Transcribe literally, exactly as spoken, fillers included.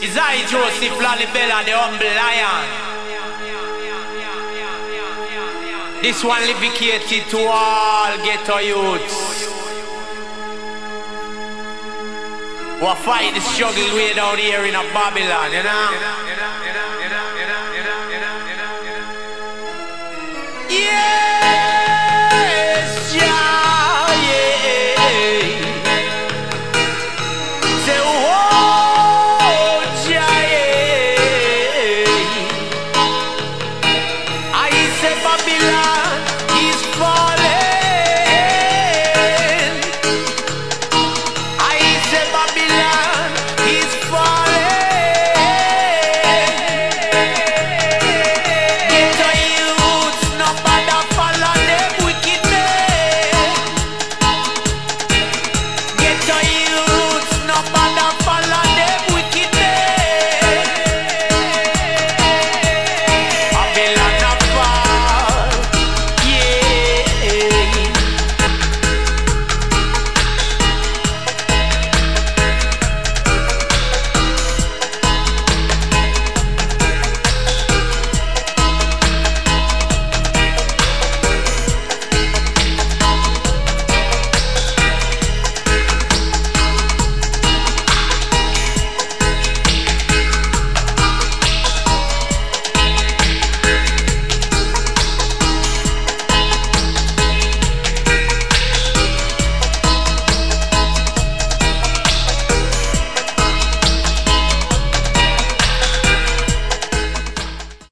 Is I Joseph Lalibela, the humble lion. This one dedicated to all ghetto youths who are fighting the struggle way down here in a Babylon, you know?